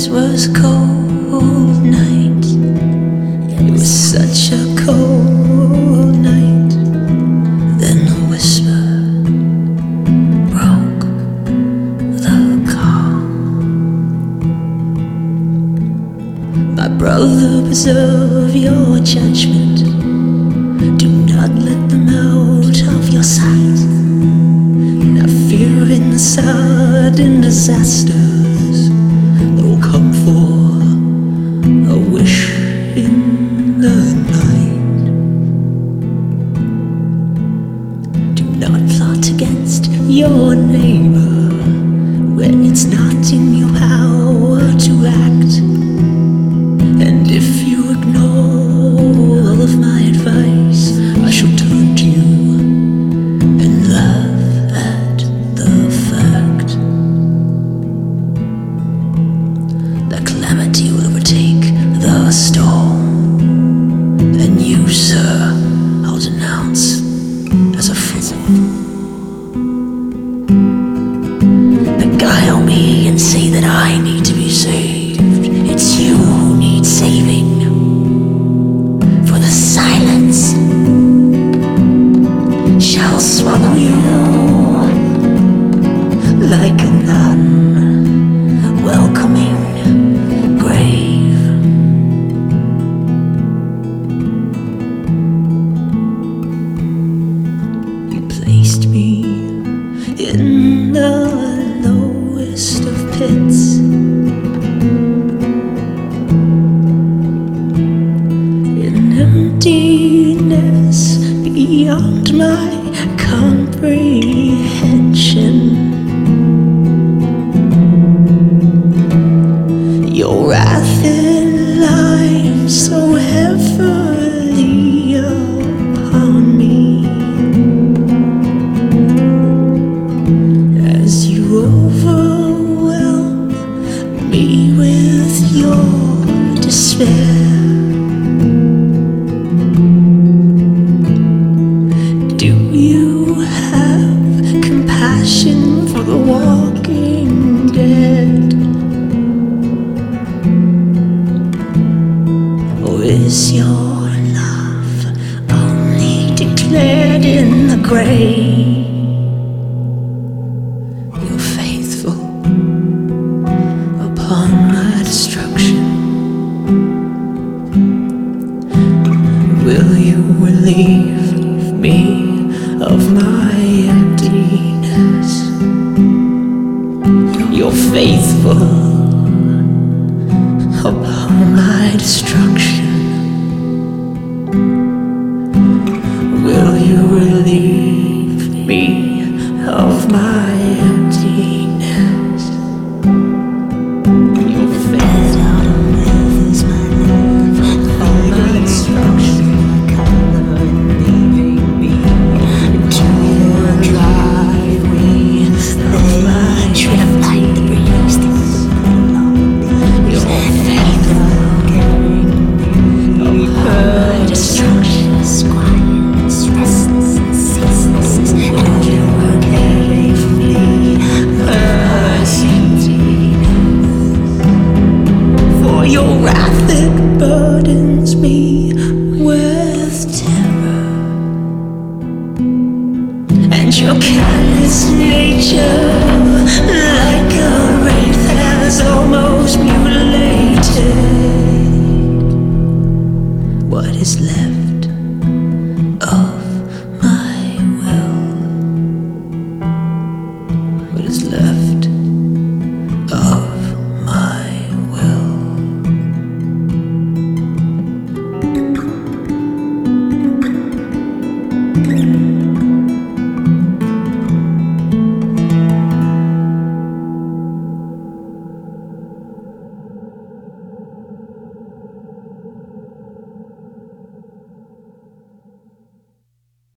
was a cold night. It was such a cold night. Then a whisper broke the calm. My brother, preserve your judgment. Do not let them out of your sight. Not fearing the sudden disasters that will come for a wish in the night. Do not plot against your neighbor when it's not in your power to act. And if you ignore all of my advice, I shall turn to you and laugh at the fact that calamity will overtake the storm. And you, sir, I'll denounce as a fool. Beguile me and say that I need to be saved. It's you who needs saving. For the silence shall swallow you like an unwelcoming grave. You placed me in the lowest of pits, in emptiness beyond my comprehension. Your wrath in line so heavily upon me, as you overwhelm me with your despair. Do you have compassion for the walking dead? Or is your love only declared in the grave? You're faithful upon my destruction. Will you relieve me of my emptiness? You're faithful upon my destruction. Will you relieve me of my emptiness?